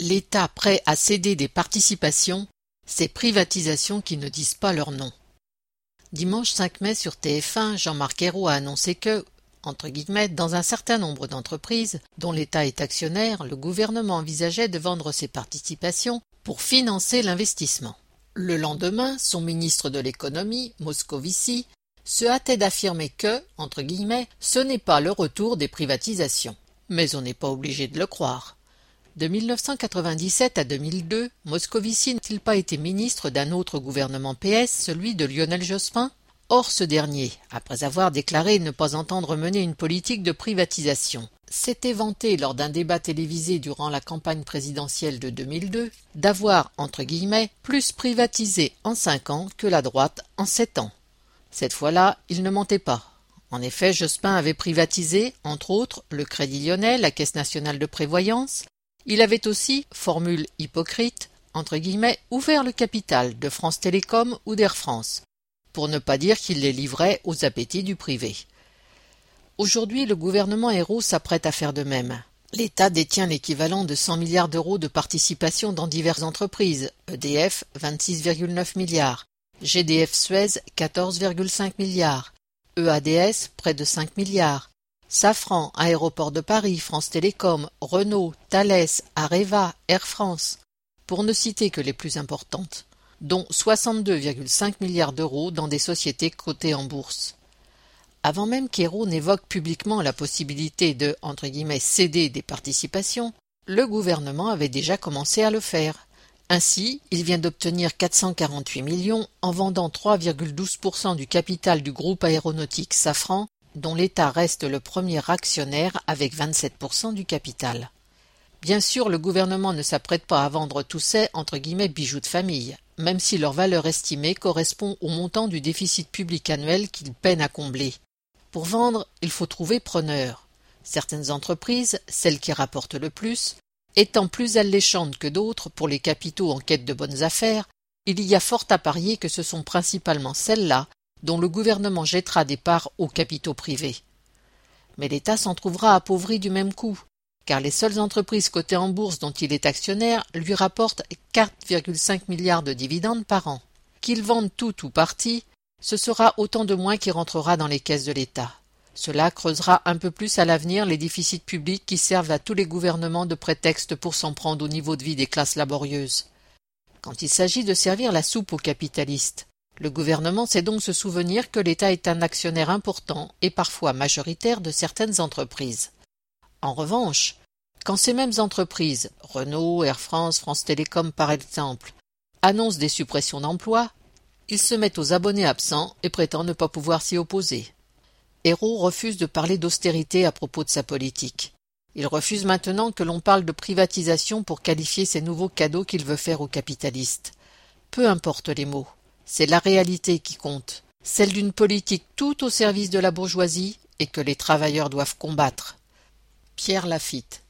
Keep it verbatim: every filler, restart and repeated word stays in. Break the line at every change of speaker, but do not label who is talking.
L'État prêt à céder des participations, ces privatisations qui ne disent pas leur nom. Dimanche cinq mai sur T F un, Jean-Marc Ayrault a annoncé que, entre guillemets, dans un certain nombre d'entreprises, dont l'État est actionnaire, le gouvernement envisageait de vendre ses participations pour financer l'investissement. Le lendemain, son ministre de l'économie, Moscovici, se hâtait d'affirmer que, entre guillemets, ce n'est pas le retour des privatisations. Mais on n'est pas obligé de le croire. De mille neuf cent quatre-vingt-dix-sept à deux mille deux, Moscovici n'a-t-il pas été ministre d'un autre gouvernement P S, celui de Lionel Jospin? Or ce dernier, après avoir déclaré ne pas entendre mener une politique de privatisation, s'était vanté lors d'un débat télévisé durant la campagne présidentielle de deux mille deux d'avoir, entre guillemets, plus privatisé en cinq ans que la droite en sept ans. Cette fois-là, il ne mentait pas. En effet, Jospin avait privatisé, entre autres, le Crédit Lyonnais, la Caisse nationale de prévoyance. Il avait aussi, formule hypocrite, entre guillemets, ouvert le capital de France Télécom ou d'Air France, pour ne pas dire qu'il les livrait aux appétits du privé. Aujourd'hui, le gouvernement Ayrault s'apprête à faire de même. L'État détient l'équivalent de cent milliards d'euros de participation dans diverses entreprises, E D F vingt-six virgule neuf milliards, G D F Suez quatorze virgule cinq milliards, E A D S près de cinq milliards, Safran, Aéroport de Paris, France Télécom, Renault, Thales, Areva, Air France, pour ne citer que les plus importantes, dont soixante-deux virgule cinq milliards d'euros dans des sociétés cotées en bourse. Avant même qu'Ayrault n'évoque publiquement la possibilité de, entre guillemets, céder des participations, le gouvernement avait déjà commencé à le faire. Ainsi, il vient d'obtenir quatre cent quarante-huit millions en vendant trois virgule douze pour cent du capital du groupe aéronautique Safran, dont l'État reste le premier actionnaire avec vingt-sept pour cent du capital. Bien sûr, le gouvernement ne s'apprête pas à vendre tous ces, entre guillemets, bijoux de famille, même si leur valeur estimée correspond au montant du déficit public annuel qu'il peine à combler. Pour vendre, il faut trouver preneur. Certaines entreprises, celles qui rapportent le plus, étant plus alléchantes que d'autres pour les capitaux en quête de bonnes affaires, il y a fort à parier que ce sont principalement celles-là dont le gouvernement jettera des parts aux capitaux privés. Mais l'État s'en trouvera appauvri du même coup, car les seules entreprises cotées en bourse dont il est actionnaire lui rapportent quatre virgule cinq milliards de dividendes par an. Qu'ils vendent tout ou partie, ce sera autant de moins qui rentrera dans les caisses de l'État. Cela creusera un peu plus à l'avenir les déficits publics qui servent à tous les gouvernements de prétexte pour s'en prendre au niveau de vie des classes laborieuses. Quand il s'agit de servir la soupe aux capitalistes, le gouvernement sait donc se souvenir que l'État est un actionnaire important et parfois majoritaire de certaines entreprises. En revanche, quand ces mêmes entreprises, Renault, Air France, France Télécom par exemple, annoncent des suppressions d'emplois, ils se mettent aux abonnés absents et prétendent ne pas pouvoir s'y opposer. Ayrault refuse de parler d'austérité à propos de sa politique. Il refuse maintenant que l'on parle de privatisation pour qualifier ces nouveaux cadeaux qu'il veut faire aux capitalistes. Peu importe les mots. C'est la réalité qui compte, celle d'une politique tout au service de la bourgeoisie et que les travailleurs doivent combattre. Pierre Lafitte.